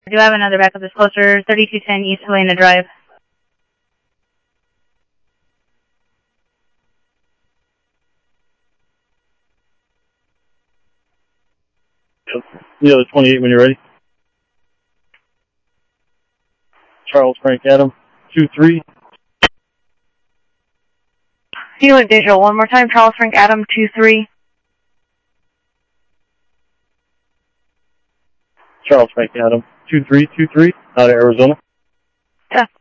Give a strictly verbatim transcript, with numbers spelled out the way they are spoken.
I do have another backup that's closer, thirty-two ten East Helena Drive. Yep. The other twenty-eight when you're ready. Charles Frank Adam, two three. Unit visual, one more time, Charles Frank Adam, two three. Charles Frank Adam, two three two three, out of Arizona. Yeah.